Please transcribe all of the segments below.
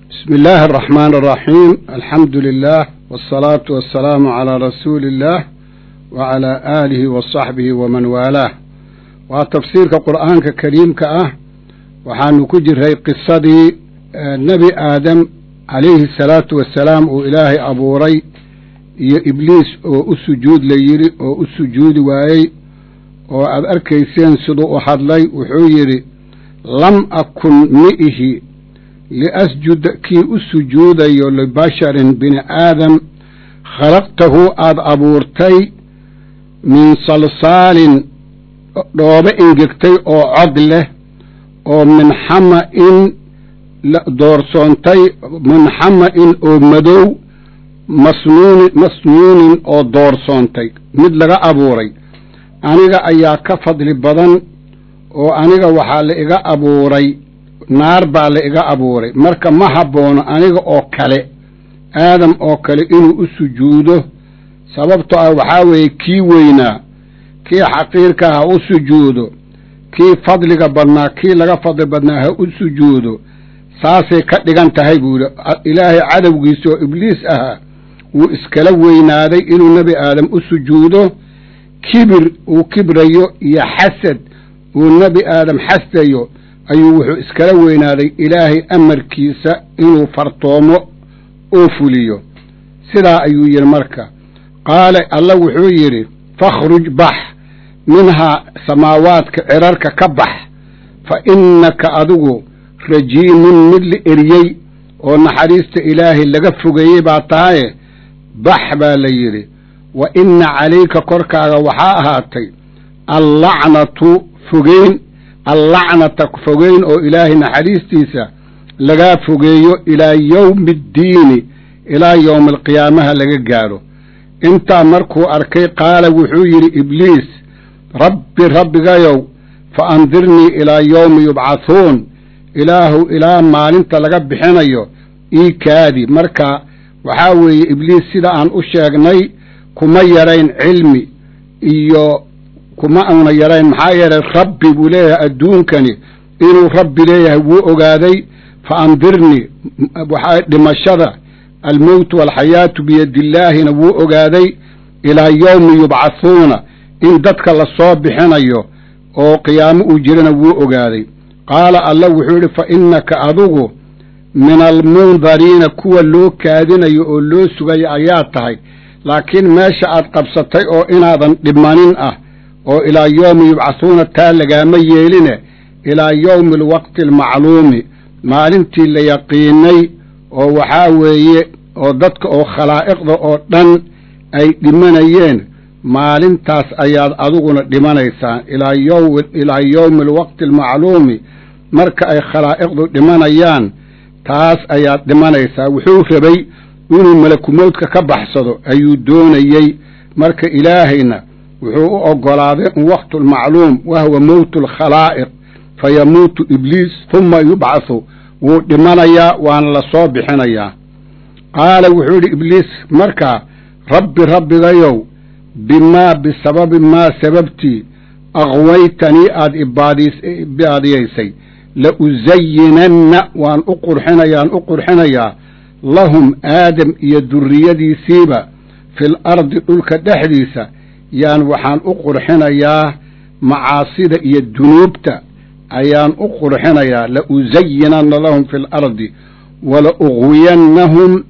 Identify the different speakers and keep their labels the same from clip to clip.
Speaker 1: بسم الله الرحمن الرحيم الحمد لله والصلاة والسلام على رسول الله وعلى آله وصحبه ومن والاه وتفسير القرآن الكريم وحان كجر قصة النبي آدم عليه الصلاة والسلام وإله أبو ري إبليس والسجود ليري والسجود واي وأركيسين صدوء حضلي وحيري لم أكن مئه لأسجد كي السجود لبشر بن آدم خلقته أبورتي من صلصال دوبة إنجكتي أو عدله أو من حمأ دورسونتي من حمأ أو مدو مسنون أو دورسونتي مثل أبوري أنيغا أيا كفضل بدن وأنيغا وحال إيغا أبوري naar baa la iga abuuray marka ma haboono aniga oo kale aadam oo kale inuu u sujuudo sababtoo ah waxaa weeye kii weynaa kii xaqiirka ha u sujuudo kii fadliga badnaa kii laga fadli badnaa ha u sujuudo saasay ka dhigan tahay buu ilaahay cadowgiisa oo ibliis ahaa wuu iskala weynaaday inuu nebi aadam u sujuudo kibir uu kibrayo iyo xasad uu nebi aadam xasdayo ayuu wuxuu iskala weynaaday ilaahay amarkiisa inuu fartoomo oo fuliyo sidaa ayuu yidhi marka qaala alla wuxuu yidhi fakhruj bax minhaa samaawaadka cirarka ka bax fa innaka adigu rajiimun mid la eriyey oo naxariista ilaahay laga fogeeyey baa tahaye bax baa la yidhi wa inna calayka korkaaga waxaa ahaatay allacnatu fogeyn allacnata fogeyn oo ilaahay naxariistiisa lagaa fogeeyo ilaa yowmi addiini ilaa yowmi alqiyaamaha laga gaadho intaa markuu arkay qaala wuxuu yidhi ibliis rabbigayow fa andirnii ilaa yowmi yubcathuun ilaahu ilaa maalinta laga bixinayo ii kaadi marka waxaa weeye ibliis sida aan u sheegnay kuma yarayn cilmi iyo kuma auna yarayn maxaa yeelay rabbi buu leeyahay adduunkani inuu rabbi leeyahay wuu ogaaday fa andirnii waxaa dhimashada almowtu waalxayaatu biyadillaahina wuu ogaaday ilaa yowmi yubcathuuna in dadka la soo bixinayo oo qiyaamo uu jirana wuu ogaaday qaala alla wuxuu yidhi fa innaka adigu min almundariina kuwa loo kaadinayo oo loo sugayo ayaa tahay laakiin meesha aad qabsatay oo inaadan dhimanin ah oo ilaa yowmi yubcathuuna taa lagaama yeeline ilaa yowmi alwaqti almacluumi maalintii la yaqiinay oo waxaa weeye oo dadka oo khalaa'iqda oo dhan ay dhimanayeen maalintaas ayaad adiguna dhimanaysaan ilaa yowmi alwaqti almacluumi marka ay khalaa'iqdu dhimanayaan taas ayaad dhimanaysaa wuxuu rabay inuu malakumowdka ka baxsado ayuu doonayey marka ilaahayna wuxuu u ogolaaday in waqtu lmacluum wahuwa mowtu alkhalaa'iq fayamuutu ibliis huma yubcathu wuu dhimanayaa waana la soo bixinayaa qaala wuxuu yidhi ibliis markaa rabbigayow bimaa bisababi maa sababtii aqwaytanii aad ibaadiyaysay la usayinanna waan u qurxinayaa lahum aadam iyo durriyadiisiiba fil ardi dhulka dhexdiisa yaan waxaan u qurxinayaa macaasida iyo dunuubta ayaan u qurxinayaa la usayinanna lahum fi lardi wala ughwiyannahum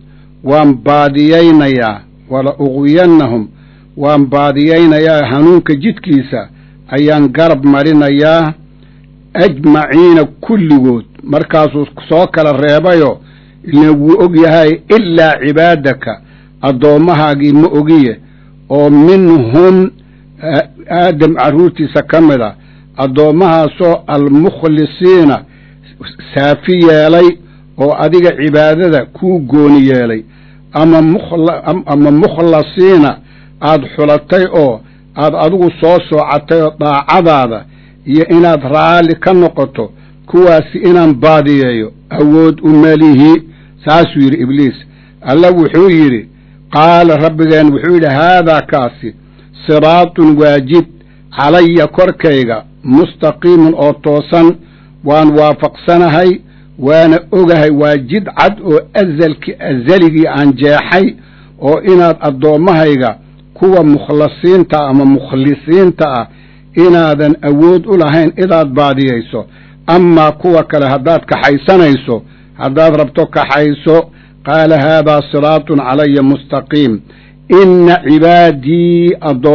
Speaker 1: waan baadiyaynayaa hanuunka jidkiisa ayaan garab marinayaa ajmaciina kulligood markaasuu soo kala reebayo ila wuu og yahay ilaa cibaadaka addoommahaagii ma ogiye oo minhum aadam carruurtiisa ka mid a addoommahaasoo almukhlisiina saafi yeelay oo adiga cibaadada kuu gooni yeelay ama mukhlasiina aad xulatay oo aad adigu soo soocatay oo daacadaada iyo inaad raalli ka noqoto kuwaasi inaan baadiyeeyo awood u malihi saasuu yidhi ibliis alla wuxuu yidhi qaala rabbigeen wuxuu yidhi haadaa kaasi siraatun waajid calaya korkayga mustaqiimun oo toosan waan waafaqsanahay waana ogahay waa jid cad oo azaligii aan jeexay oo inaad addoommahayga kuwa mukhlasiinta ama mukhlisiinta ah inaadan awood u lahayn inaad baadiyayso amaa kuwa kale haddaad kaxaysanayso haddaad rabto kaxayso qaala haadaa siraatun calaya mustaqiim inna cibaadii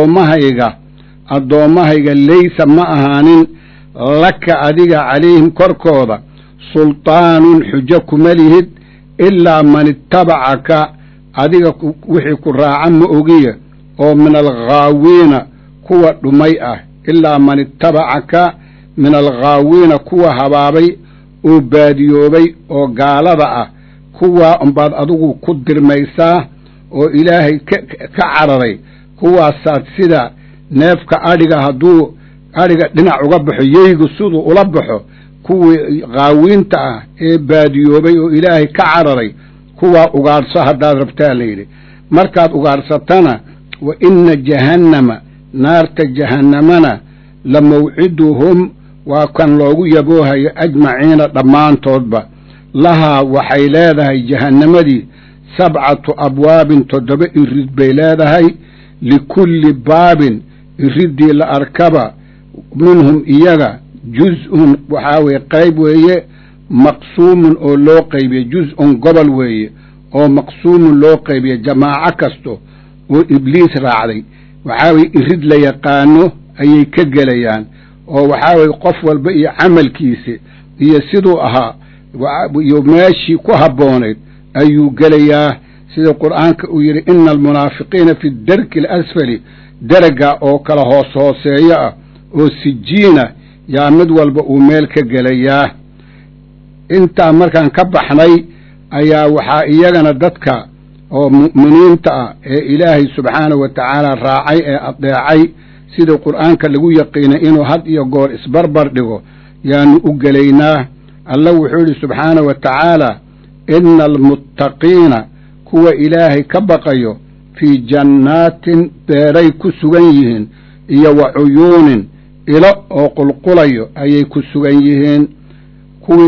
Speaker 1: addoommahayga laysa ma ahaanin laka adiga calayhim korkooda sultaanun xujo kuma lihid ilaa man ittabacaka adiga wixii ku raaca ma ogiye oo min alghaawiina kuwa dhumay ah ilaa man ittabacaka min alghaawiina kuwa habaabay oo baadiyoobay oo gaalada ah kuwaa unbaad adigu ku dirmaysaa oo ilaahay ka cararay kuwaasaad sida neefka adhiga hadduu adhiga dhinac uga baxo yeygu siduu ula baxo kuwii qaawiinta ah ee baadiyoobay oo ilaahay ka cararay kuwaa ugaadhso haddaad rabtaa layidhi markaad ugaadhsatana wa inna jahannama naarta jahannamana la mawciduhum waa kan loogu yaboohayo ajmaciina dhammaantoodba lahaa waxay leedahay jahannamadii 7 abwaabin 7 irid bay leedahay likulli baabin iriddii la arkaba minhum iyaga juz'un waxaa weeye qayb weeye maqsuumun oo loo qaybiye juz'un gobol weeye oo maqsuumun loo qaybiye jamaaco kasto oo ibliis raacday waxaa weye irid la yaqaano ayay ka gelayaan oo waxaa weye qof walba iyo camalkiisa iyo siduu ahaa iyo meeshii ku habboonayd ayuu gelayaa sida qur'aanka uu yidhi ina almunaafiqiina fi darki alasfali daraga oo kala hooseeyo ah oo sijiina yaa mid walba uu meel ka gelayaa intaa markaan ka baxnay ayaa waxaa iyagana dadka oo mu'miniinta ah ee ilaahay subxaanahu wa tacaala raacay ee adeecay sida qur'aanka lagu yaqiinay inuu had iyo goor isbarbar dhigo yaanu u gelaynaa alla wuxuu yidhi subxaanahu wa tacaala ina almuttaqiina kuwa ilaahay ka baqayo fii jannaatin beeray ku sugan yihiin iyo wa cuyuunin ilo oo qulqulayo ayay ku sugan yihiin kuwii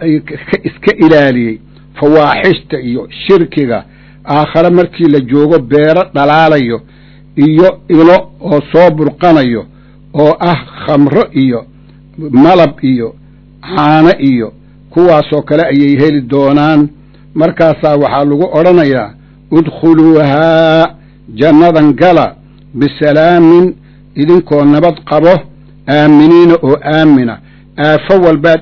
Speaker 1: iska ilaaliyey fawaaxishta iyo shirkiga aakhare markii la joogo beero dhalaalayo iyo ilo oo soo burqanayo oo ah khamro iyo malab iyo caano iyo kuwaasoo kale ayay heli doonaan markaasaa waxaa lagu odhanayaa udkhuluuhaa jannadan gala bisalaamin idinkoo nabad qabo aaminiina oo aamina aafo walbaad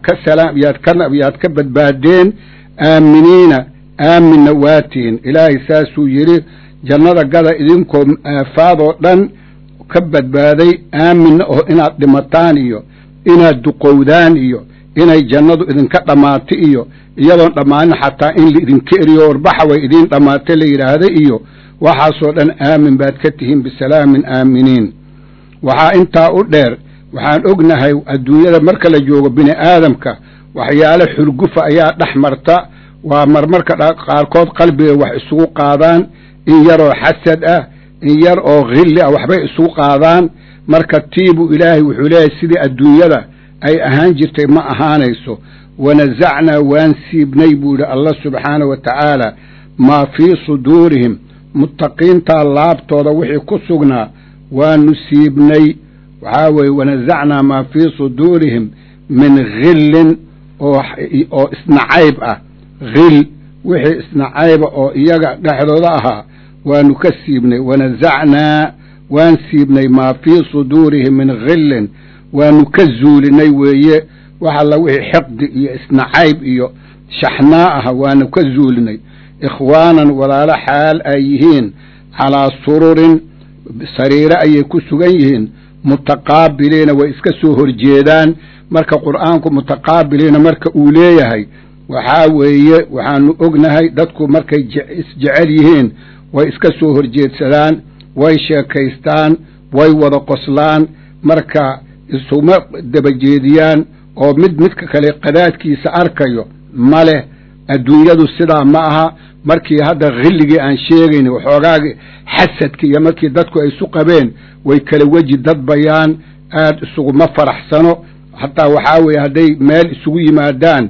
Speaker 1: yaad ka badbaadeen aaminiina aaminna waatiin ilaahay saasuu yidhi jannada gada idinkoo aafaadoo dhan ka badbaaday aaminna oo inaad dhimataan iyo inaad duqowdaan iyo inay jannadu idinka dhammaata iyo iyadoon dhammaanin xataa in laidinka eriyo warbaxa way idiin dhammaata la yidhaahda iyo waxaasoo dhan aamin baad ka tihiin bisalaamin aaminiin waxaa intaa u dheer waxaan ognahay adduunyada marka la joogo bini aadamka waxyaalo xurgufa ayaa dhex marta waa marmarka qaarkood qalbiga wax isugu qaadaan in yaroo xasad ah in yar oo khilli ah waxbay isugu qaadaan marka tiibuu ilaahay wuxuu leeyahay sidii adduunyada ay ahaan jirtay ma ahaanayso wanasacnaa waan siibnay buu yidhi allah subxaanahu wa tacaala maa fii suduurihim muttaqiintaa laabtooda wixii ku sugnaa waanu siibnay waxaa weeye wanasacnaa maa fii suduurihim min khillin oo isnacayb ah khil wixii isnacayba oo iyaga dhexdooda ahaa waanu ka siibnay wanasacnaa waan siibnay maa fii suduurihim min khillin waanu ka zuulinay weeye wax alla wixii xiqdi iyo isnacayb iyo shaxnaa ah waanu ka zuulinay ikhwaanan walaalo xaal ay yihiin calaa sururin sariire ayay ku sugan yihiin mutaqaabiliina way iska soo horjeedaan marka qur'aanku mutaqaabiliina marka uu leeyahay waxaa weeye waxaanu ognahay dadku markay isjecel yihiin way iska soo horjeedsadaan way sheekaystaan way wada qoslaan marka isuma dabajeediyaan oo midka kale qadaadkiisa arkayo ma leh adduunyadu sidaa ma aha markii hadda khilligii aan sheegayn waxoogaagi xasadka iyo markii dadku ay isu qabeen way kala weji dadbayaan aad isuguma faraxsano xataa waxaa weeye hadday meel isugu yimaadaan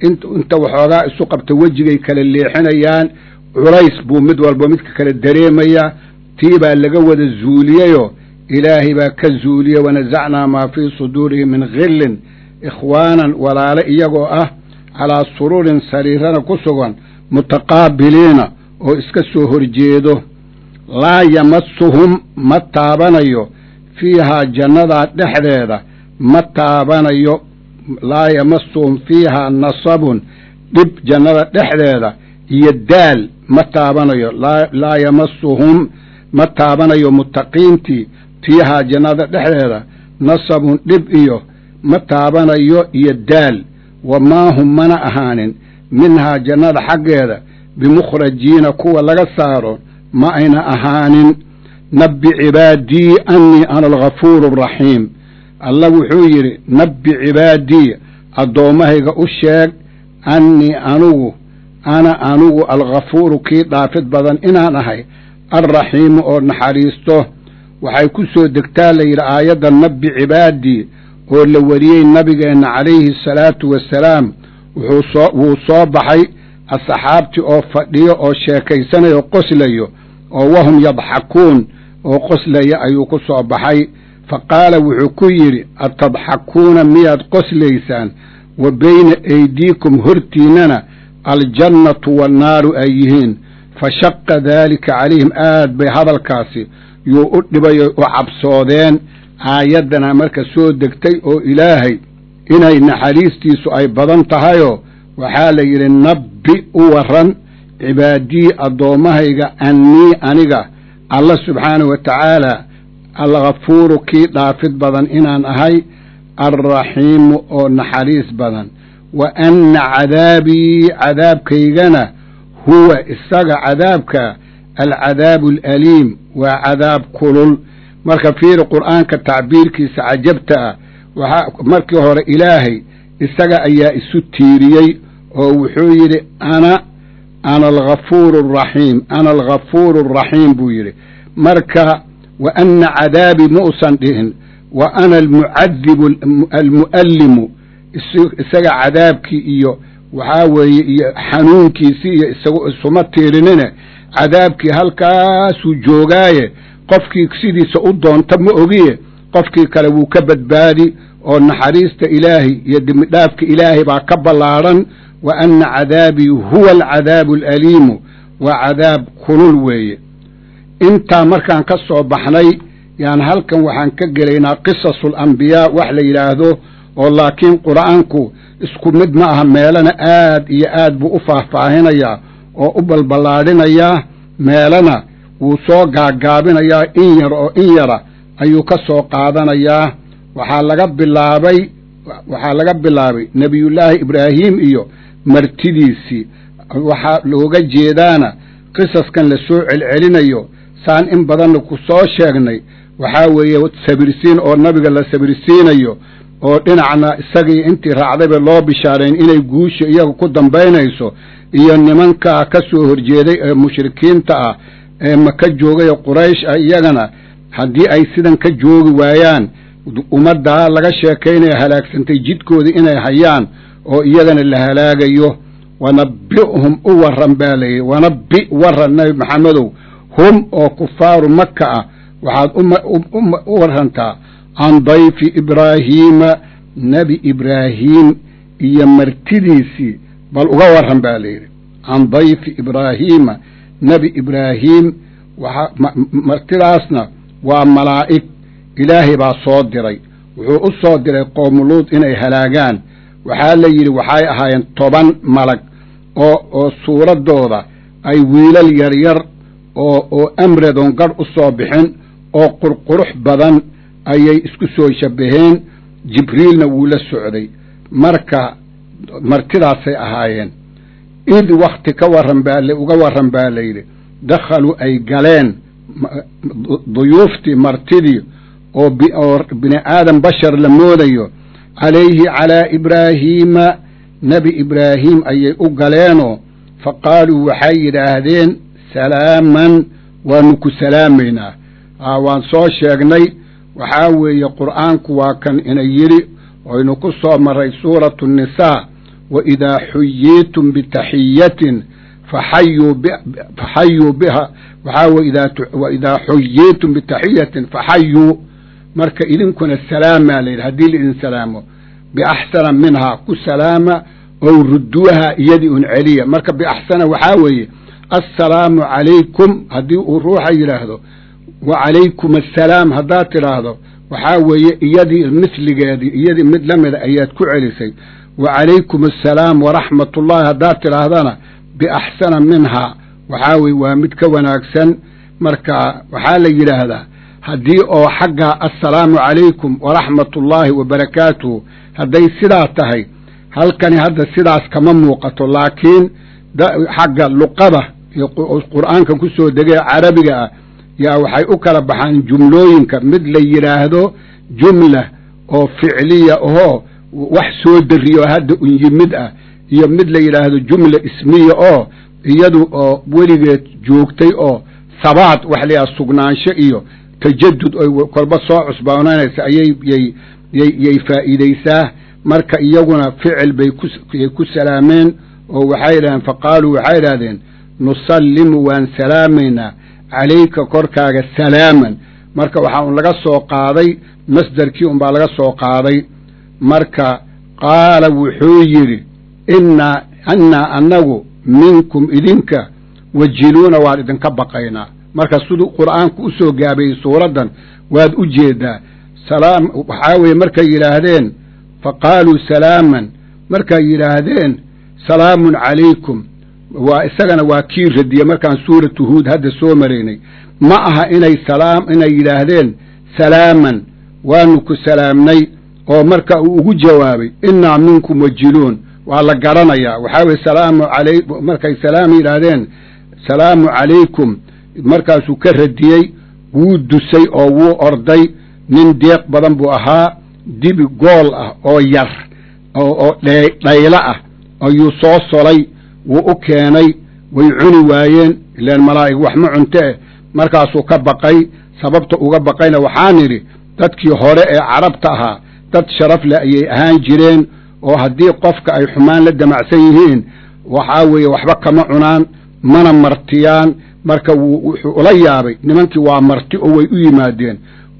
Speaker 1: inta waxoogaa isu qabta wejigay kala leexinayaan culays buu mid walba midka kale dareemaya tii baa laga wada zuuliyeyoo ilaahay baa ka zuuliyey wanasacnaa maa fii suduurihim min khillin ikhwaanan walaale iyagoo ah calaa sururin sariirana ku sugan mutaqaabiliina oo iska soo horjeedo laa yamasuhum ma taabanayo fiihaa jannadaa dhexdeeda ma taabanayo laa yamasuhum fiihaa nasabun dhib jannada dhexdeeda iyo daal ma taabanayo laa yamasuhum ma taabanayo muttaqiintii fiihaa jannada dhexdeeda nasabun dhib iyo ma taabanayo iyo daal wamaa hum mana ahaanin minhaa jannada xaggeeda bimukhrajiina kuwa laga saaro ma ayna ahaanin nabbi cibaadii annii ana alghafuuru araxiim alla wuxuu yidhi nabbi cibaadii addoommahayga u sheeg annii anugu alghafuuru kii dhaafid badan inaan ahay alraxiimu oo naxariisto waxay ku soo degtaa la yidhi aayadda nabbi cibaadii oo la wariyey nabigeenna calayhi asalaatu wassalaam wuu soo baxay asxaabtii oo fadhiyo oo sheekaysanayo oo qoslayo oo wahum yadxakuun oo qoslaya ayuu ku soo baxay fa qaala wuxuu ku yidhi atadxakuuna miyaad qoslaysaan wa bayna aydiikum hortiinnana aljannatu wannaaru ay yihiin fa shaqa daalika calayhim aad bay hadalkaasi yuu u dhibayo u cabsoodeen aayaddana marka soo degtay oo ilaahay inay naxariistiisu ay badan tahayoo waxaa la yidhi nabbi u warran cibaadii addoommahayga annii aniga alla subxaanahu wa tacaala alghafuuru kii dhaafid badan inaan ahay alraxiimu oo naxariis badan wa anna cadaabii cadaabkaygana huwa isaga cadaabka alcadaabu alaliim waa cadaab kulul marka fiiri qur'aanka tacbiirkiisa cajabta ah waxaa markii hore ilaahay isaga ayaa isu tiiriyey oo wuxuu yidhi ana alghafuuru araxiim buu yidhi marka wa anna cadaabii ma usan dhihin wa ana almucadibu almu'allimu isaga cadaabkii iyo waxaa weeye iyo xanuunkiisii iyo isagu isuma tiirinine cadaabkii halkaasuu joogaaye qofkii sidiisa u doonta ma ogiye qofkii kale wuu ka badbaadi oo naxariista ilaahay iyo dembidhaafka ilaahay baa ka ballaadhan wa anna cadaabii huwa alcadaabu alaliimu waa cadaab kulul weeye intaa markaan ka soo baxnay yaan halkan waxaan ka gelaynaa qisasu alambiyaa wax la yidhaahdo oo laakiin qur'aanku isku mid ma aha meelana aad iyo aad buu u faahfaahinayaa oo u balballaadhinayaa meelana wuu soo gaagaabinayaa in yar oo in yara ayuu ka soo qaadanayaa waxaa laga bilaabay nebiyullaahi ibraahim iyo martidiisii waxaa looga jeedaana qisaskan la soo celcelinayo saan in badanna ku soo sheegnay waxaa weeye sabirsiin oo nabiga la sabirsiinayo oo dhinacna isagii intii raacdayba loo bishaarayn inay guusha iyaga ku dambaynayso iyo nimankaa ka soo horjeeday ee mushrikiinta ah ee maka joogay quraysh ah iyagana haddii ay sidan ka joogi waayaan ummaddaa laga sheekaynaya halaagsantay jidkoodii inay hayaan oo iyagana la halaagayo wanabbi'hum u warran baa layidhi wanabbi warran nabi maxamedow hum oo kufaaru maka ah waxaad u warrantaa can dayfi ibraahiima nebi ibraahiim iyo martidiisii bal uga warran baa layidhi can dayfi ibraahiima nebi ibraahiim martidaasna waa malaa'ig ilaahay baa soo diray wuxuu u soo diray qoomuluud inay halaagaan waxaa la yidhi waxay ahaayeen 10 malag oo suuraddooda ay wiilal yaryar oo amradoon gadh u soo bixin oo qurqurux badan ayay isku soo shabbaheen jibriilna wuu la socday marka martidaasay ahaayeen id wakti uga warran baa layidhi dakhaluu ay galeen duyuuftii martidii oo bini aadam bashar la moodayo calayhi calaa ibraahiima nebi ibraahiim ayay u galeenoo fa qaaluu waxay yidhaahdeen salaaman waanu ku salaamaynaa waan soo sheegnay waxaa weeye qur'aanku waa kan ina yidhi oynu ku soo marray suuratu nisaa وإذا حييتم بتحية فحيوا بها وإذا حييتم بتحية فحيوا marka idinkuna salaamaa la yidhi haddii laidin salaamo biaxsana minhaa ku salaama ow rudduuha iyadii un celiya marka biaxsana waxaa weeye assalaamu calaykum haddii uu ruuxa yidhaahdo wa calaykum assalaam haddaad tidhaahdo waxaa weeye iyadii misligeedii iyadii mid la mida ayaad ku celisay wa calaykum assalaam waraxmatullaahi haddaad tidhaahdana biaxsana minhaa waxaa weye waa mid ka wanaagsan marka waxaa la yidhaahdaa haddii oo xagga assalaamu calaykum waraxmatullaahi wabarakaatuhu hadday sidaa tahay halkani hadda sidaas kama muuqato laakiin xagga luqada iyo qur'aankan ku soo degay carabiga ah yaa waxay u kala baxaan jumlooyinka mid la yidhaahdo jumla oo ficliya oo wax soo dariyo hadda un yimid ah iyo mid la yidhaahdo jumla ismiya oo iyadu oo weligeed joogtay oo sabaat wax la yidhahdo sugnaansho iyo tajadud oy kolba soo cusboonaynaysa ayay faa'iidaysaa marka iyaguna ficil bay ku salaameen oo waxay yidhahdeen faqaaluu waxay yidhahdeen nusallimu waan salaamaynaa calayka korkaaga salaaman marka waxaa un laga soo qaaday masdarkii un baa laga soo qaaday marka qaala wuxuu yidhi innaa annagu minkum idinka wajiluuna waan idinka baqaynaa marka siduu qur'aanku u soo gaabayey suuraddan waad u jeedaa salaam waxaa weeye markay yidhaahdeen faqaaluu salaaman markay yidhaahdeen salaamun calaykum waa isagana waa kii radiye markaan suuratu huud hadda soo maraynay ma aha inay yidhaahdeen salaaman waanu ku salaamnay oo marka uu ugu jawaabay innaa minkum wajiluun waa la garanayaa waxaa weye salaamu calaykum markay salaam yidhaahdeen salaamu calaykum markaasuu ka radiyey wuu dusay oo wuu orday nin deeq badan buu ahaa dibi gool ah oo yar oo dhaylo ah ayuu soo solay wuu u keenay way cuni waayeen ilaan malaa'ig wax ma cunte markaasuu ka baqay sababta uga baqayna waxaan idhi dadkii hore ee carabta ahaa dad sharaf leh ayay ahaan jireen oo haddii qofka ay xumaan la damacsan yihiin waxaa weeye waxba kama cunaan mana martiyaan marka wuxuu ula yaabay nimankii waa marti oo way u yimaadeen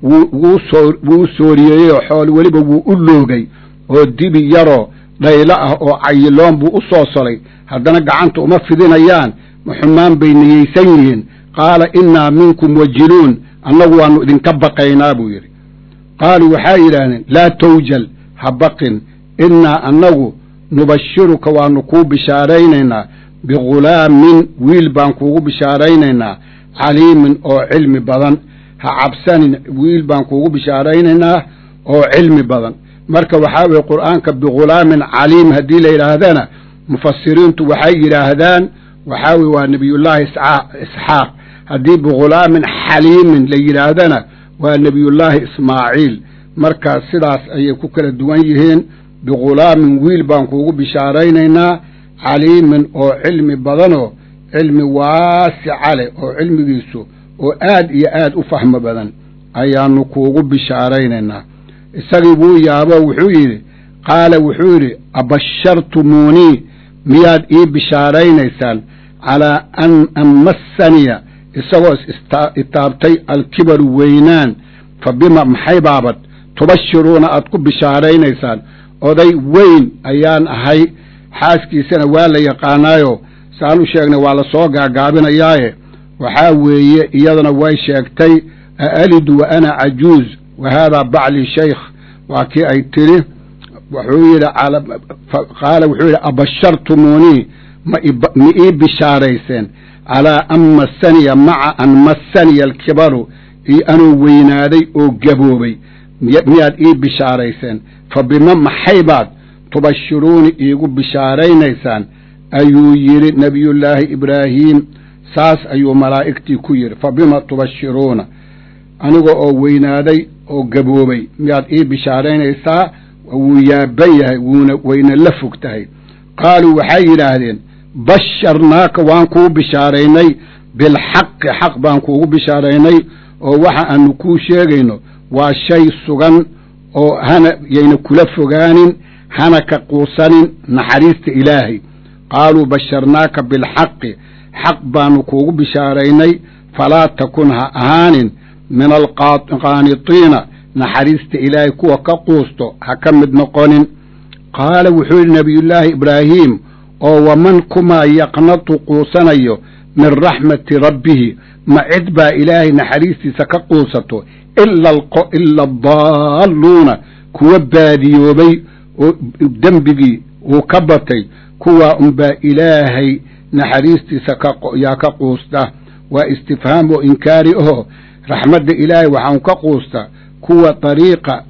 Speaker 1: wuu sooriyeeyey oo xool weliba wuu u loogay oo dibi yaroo dhaylo ah oo cayiloon buu u soo solay haddana gacanta uma fidinayaan ma xumaan bay niyeysan yihiin qaala innaa minkum wajiluun annagu waannu idinka baqaynaa buu yidhi qaaluu waxay yidhaahdeen laa tawjal ha baqin innaa annagu nubashiruka waannu kuu bishaaraynaynaa bighulaamin wiil baan kuugu bishaaraynaynaa caliimin oo cilmi badan ha cabsanin wiil baan kuugu bishaaraynaynaa oo cilmi badan marka waxaa weye qur'aanka bighulaamin caliim haddii la yidhaahdana mufasiriintu waxay yidhaahdaan waxaa weye waa nebiyullaahi isxaaq haddii bighulaamin xaliimin la yidhaahdana waa nebiyullaahi ismaaciil marka sidaas ayay ku kala duwan yihiin bighulaamin wiil baan kuugu bishaaraynaynaa caliimin oo cilmi badanoo cilmi waasica leh oo cilmigiisu oo aad iyo aad u fahmo badan ayaannu kuugu bishaaraynaynaa isagii wuu yaabo wuxuu yidhi qaala wuxuu yidhi abashartumuunii miyaad ii bishaaraynaysaan calaa an amassaniya isagoo itaabtay alkibaru weynaan fa bima maxay baabad tubashiruuna aad ku bishaaraynaysaan oday weyn ayaan ahay xaaskiisana waa la yaqaanaayo saan u sheegnay waa la soo gaagaabinayaaye waxaa weeye iyadana way sheegtay aalidu wa ana cajuuz wa haadaa bacli shaykh waa kii ay tiri wuxuu yidhi qaala wuxuu yidhi abashartumuunii ma ii bishaarayseen calaa an massaniya maca an massaniya alkibaru io anuu weynaaday oo gaboobay miyaad ii bishaarayseen fa bima maxay baad tubashiruuni iigu bishaaraynaysaan ayuu yidhi nebiyullaahi ibraahiim saas ayuu malaa'igtii ku yidhi fa bima tubashiruuna aniga oo weynaaday oo gaboobay miyaad ii bishaaraynaysaa wuu yaaban yahay wayna la fog tahay qaaluu waxay yidhaahdeen basharnaaka waan kuu bishaaraynay bilxaqi xaq baan kuugu bishaaraynay oo waxa aanu kuu sheegayno waa shay sugan oo yayna kula fogaanin hana ka quusanin naxariista ilaahay qaaluu basharnaaka bilxaqi xaq baanu kuugu bishaaraynay falaa takun ha ahaanin min alqaanitiina naxariista ilaahay kuwa ka quusto ha ka mid noqonin qaala wuxuu yidhi nabiyullaahi ibraahiim oo waman kumaa yaqnatu quusanayo min raxmati rabbihi ma cid baa ilaahay naxariistiisa ka quusato ila addaalluuna kuwa baadiyoobay oo dembigii uu ka batay kuwaa unbaa ilaahay naxariistiisa yaa ka quusta waa istifhaam oo inkaari aho raxmadda ilaahay waxaan ka quusta kuwa dariiqa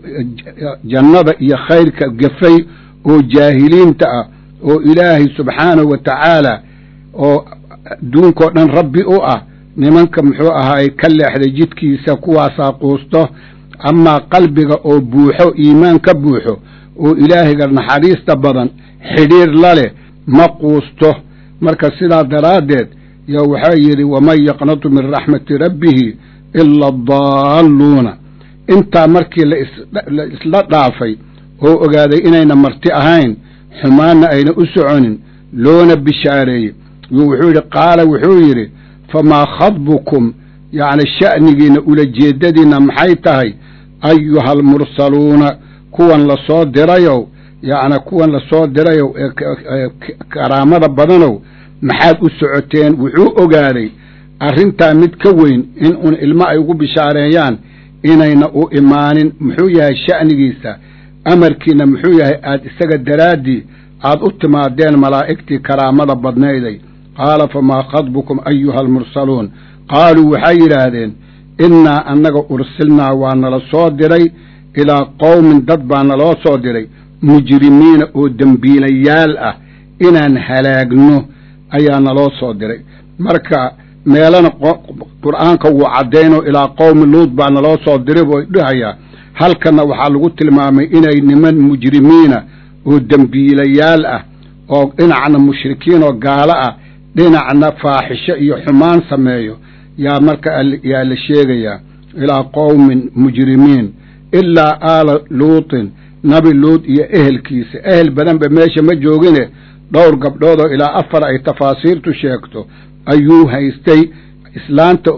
Speaker 1: jannada iyo khayrka gafay oo jaahiliinta ah oo ilaahay subxaanahu wa tacaala oo adduunkao dhan rabbi u ah nimanka muxuu ahaay ka leexday jidkiisa kuwaasaa quusto amaa qalbiga oo buuxo iimaan ka buuxo oo ilaahayga naxariista badan xidhiir la leh ma quusto marka sidaa daraaddeed yaa waxaa yidhi waman yaqnatu min raxmati rabbihi ila addaalluuna intaa markii la isla dhaafay oo ogaaday inayna marti ahayn xumaanna ayna u soconin loona bishaareeyey wuxuu yidhi qaala wuxuu yidhi famaa khadbukum yacni sha'nigiinna ulajeeddadiinna maxay tahay ayuha almursaluuna kuwan la soo dirayow yacni kuwan la soo dirayow ee karaamada badanow maxaad u socoteen wuxuu ogaaday arrintaa mid ka weyn in un ilmo ay ugu bishaareeyaan inayna u imaanin muxuu yahay sha'nigiisa amarkiina muxuu yahay aad isaga daraaddii aad u timaadeen malaa'igtii karaamada badnayday qaala famaa khadbukum ayuha almursaluun qaaluu waxay yidhaahdeen innaa annaga ursilnaa waa nala soo diray ilaa qowmin dad baa naloo soo diray mujrimiina oo dembiilayaal ah inaan halaagno ayaa naloo soo diray marka meelana qur'aanka wuu caddaynoo ilaa qowmi luud baa naloo soo diray buu dhahayaa halkanna waxaa lagu tilmaamay inay niman mujrimiina oo dembiilayaal ah oo dhinacna mushrikiin oo gaalo ah dhinacna faaxisho iyo xumaan sameeyo yaa marka yaa la sheegayaa ilaa qowmin mujrimiin ilaa aala luutin nabi luud iyo ehelkiisa ehel badanba meesha ma joogine dhowr gabdhood oo ilaa 4 ay tafaasiirtu sheegto ayuu haystay islaanta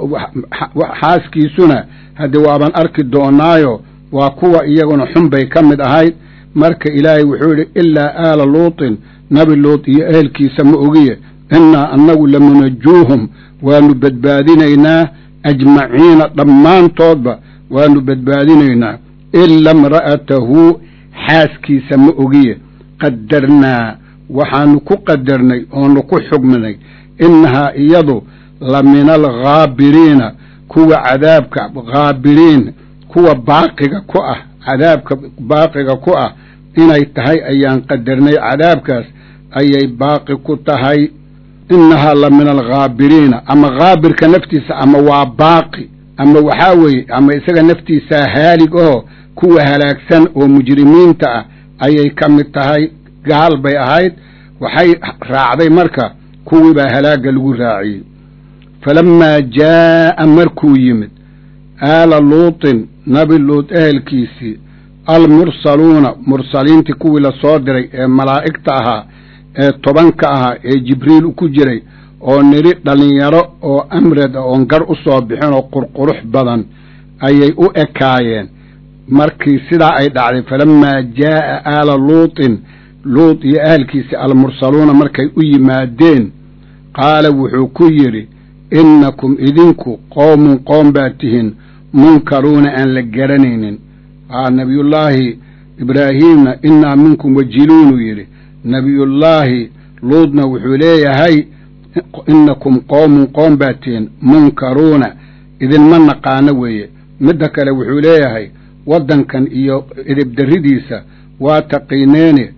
Speaker 1: xaaskiisuna hadde waaban arki doonaayo waa kuwa iyaguna xun bay ka mid ahayd marka ilaahay wuxuu yidhi ilaa aala luutin nabi luut iyo ehelkiisa ma ogiye innaa annagu lamunajuuhum waanu badbaadinaynaa ajmaciina dhammaantoodba waanu badbaadinaynaa ila imra'atahu xaaskiisa ma ogiye qadarnaa waxaanu ku qadarnay oonu ku xugminay innahaa iyadu la min alghaabiriina kuwa cadaabka ghaabiriin kuwa baaqiga ku ah cadaabka baaqiga ku ah inay tahay ayaan qadarnay cadaabkaas ayay baaqi ku tahay innahaa la min alghaabiriina ama ghaabirka naftiisa ama waa baaqi ama waxaa weeye ama isaga naftiisaa haalig oo kuwa halaagsan oo mujrimiinta ah ayay ka mid tahay gaal bay ahayd waxay raacday marka kuwii baa halaagga lagu raaciyey falammaa jaa'a markuu yimid aala luutin nabi luut ehelkiisii almursaluuna mursaliintii kuwii la soo diray ee malaa'igta ahaa ee 10 ahaa ee jibriil ku jiray oo niri dhalinyaro oo amred oon gar u soo bixin oo qurqurux badan ayay u ekaayeen markii sidaa ay dhacday falammaa jaa'a aala luutin luut iyo ahalkiisii almursaluuna markay u yimaadeen qaala wuxuu ku yidhi innakum idinku qowmun qoom baa tihiin munkaruuna aan la garanaynin nabiyullaahi ibraahiimna innaa minkum wajiluunuu yidhi nabiyullaahi luudna wuxuu leeyahay innakum qowmun qoom baa tihiin munkaruuna idinma naqaano weeye midda kale wuxuu leeyahay waddankan iyo idibdarridiisa waa taqiineene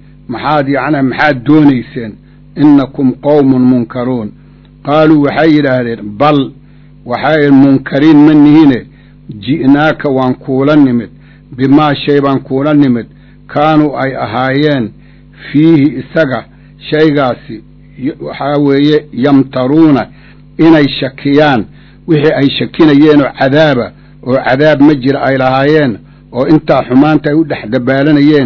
Speaker 1: maxaad doonayseen innakum qowmun munkaruun qaaluu waxay yidhaahdeen bal waxay munkariin ma nihine ji'naaka waan kuula nimid bimaa shay baan kuula nimid kaanuu ay ahaayeen fiihi isaga shaygaasi waxaa weeye yamtaruuna inay shakiyaan wixii ay shakinayeenoo cadaaba oo cadaab ma jira ay lahaayeen oo intaa xumaanta ay u dhex dabaalanayeen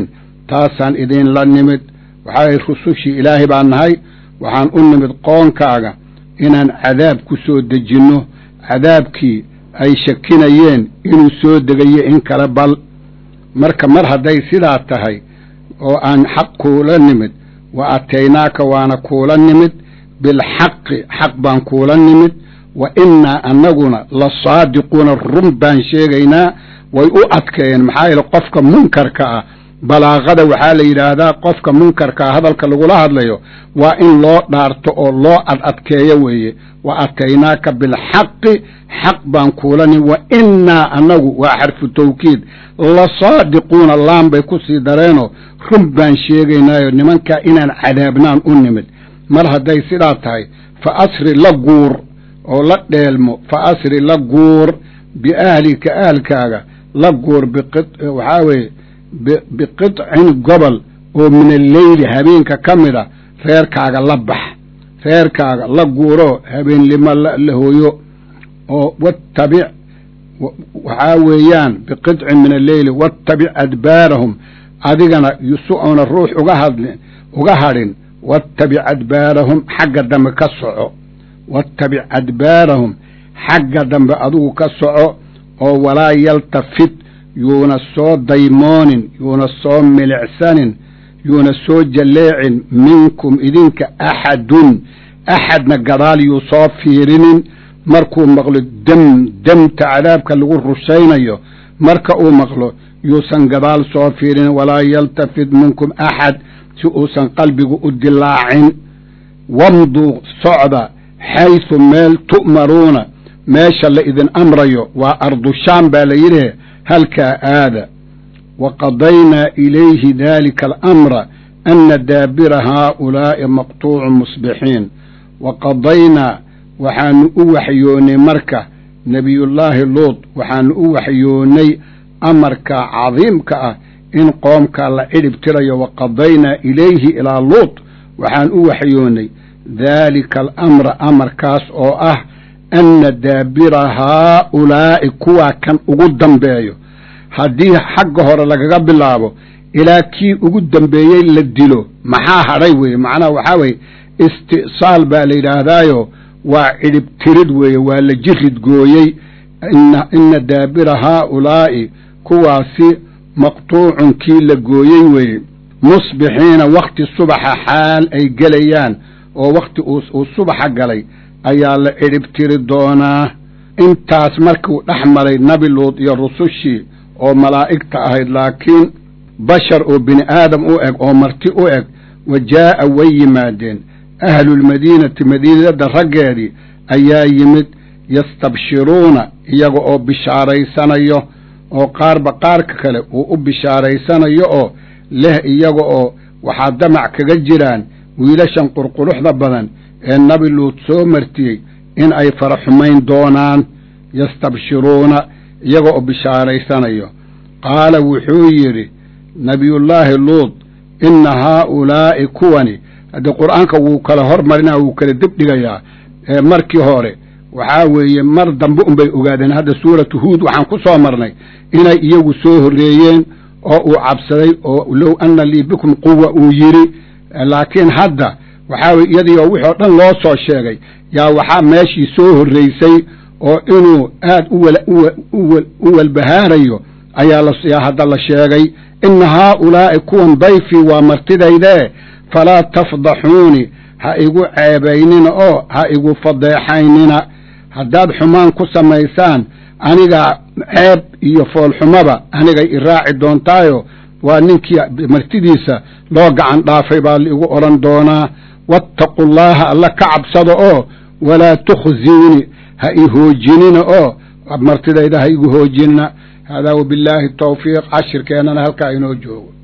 Speaker 1: taasaan idin la nimid waxaa rusushii ilaahay baan nahay waxaan u nimid qoonkaaga inaan cadaab ku soo dejinno cadaabkii ay shakinayeen inuu soo degayo in kale bal marka mar hadday sidaa tahay oo aan xaq kuula nimid wa ataynaaka waana kuula nimid bilxaqi xaq baan kuula nimid wa innaa annaguna la saadiquuna run baan sheegaynaa way u adkeeyeen maxaa yeele qofka munkarka ah balaaqada waxaa la yidhaahdaa qofka munkarka ah hadalka lagula hadlayo waa in loo dhaarto oo loo adkeeyo weeye wa ataynaaka bilxaqi xaq baan kuula nimid wa innaa annagu waa xarfu tawkiid la saadiquuna laan bay ku sii dareenoo run baan sheegaynaayo nimankaa inaan cadaabnaan u nimid mar hadday sidaa tahay fa asri la guur oo la dheelmo fa asri la guur biahlika ahalkaaga la guur waxaa weeye biqidcin gobol oo min alleyli habeenka ka mid a reerkaaga la bax reerkaaga la guuro habeenlimo la hooyo oo wattabic waxaa weeyaan biqidcin min alleyli wattabic adbaarahum adigana yusuuna ruux uga hadhin wattabic adbaarahum xagga dambe ka soco wattabic adbaarahum xagga dambe adigu ka soco oo walaa yaltafit yuuna soo daymoonin yuuna soo milicsanin yuuna soo jalleecin minkum idinka axadna gadaal yuu soo fiirinin markuu maqlo demta cadaabka lagu rushaynayo marka uu maqlo yuusan gadaal soo fiirinin walaa yaltafit minkum axad si uusan qalbigu u dilaacin wamduu socda xaysu meel tu'maruuna meesha la idin amrayo waa ardushaan baa la yidhi halkaa aada wa qadaynaa ilayhi daalika alamra ana daabira haaulaa'i maqtuucu musbixiin wa qadaynaa waxaanu u waxyoonnay marka nebiyullaahi luud waxaanu u waxyoonnay amarka cadiimka ah in qoomkaa la cidhib tirayo wa qadaynaa ilayhi ilaa luud waxaan u waxyoonnay daalika alamra amarkaas oo ah anna daabira haaulaa'i kuwaa kan ugu dambeeyo haddii xagga hore lagaga bilaabo ilaa kii ugu dambeeyey la dilo maxaa hadhay weeye macnaha waxaa weeye isti'saal baa la yidhaahdaayo waa cidhib tirid weeye waa la jirid gooyey inna daabira haaulaa'i kuwaasi maqtuucun kii la gooyey weeye musbixiina wakhti subaxa xaal ay gelayaan oo wakhti uu subaxa galay ayaa la cidhib tiri doonaa intaas markuu dhex maray nabi luud iyo rusushii oo malaa'igta ahayd laakiin bashar oo bini aadam u eg oo marti u eg wa jaa'a way yimaadeen ahlulmadiinati madiinada raggeedii ayaa yimid yastabshiruuna iyaga oo bishaaraysanayo oo qaarba qaarka kale uu u bishaaraysanayo oo leh iyaga oo waxaa damac kaga jiraan wiilashan qurquruxda badan ee nabi luud soo martiyey in ay fara xumayn doonaan yastabshiruuna iyaga oo bishaaraysanayo qaala wuxuu yidhi nabiyullaahi luud inna haaulaa'i kuwani haddii qur'aanka wuu kala hormarinaa wuu kala dibdhigayaa markii hore waxaa weeye mar dambe unbay ogaadeen hadda suuratu huud waxaan ku soo marnay inay iyagu soo horreeyeen oo uu cabsaday oo low anna lii bikum quwa uu yidhi laakiin hadda waxaa weye iyadii oo wixii oo dhan loo soo sheegay yaa waxaa meeshii soo horraysay oo inuu aad u walbahaarayo ayaa hadda la sheegay inna haaulaa'i kuwan dayfii waa martidaydee falaa tafdaxuuni ha igu ceebaynina oo ha igu fadeexaynina haddaad xumaan ku samaysaan aniga ceeb iyo foolxumaba anigay i raaci doontaayo waa ninkii martidiisa loo gacan dhaafay baa laigu odhan doonaa wattaqullaaha alla ka cabsada oo walaa tukhziini ha i hoojinina oo martidayda ha igu hoojinina haadaa wabillaahi tawfiiq cashirkeennana halkaa inoo joogo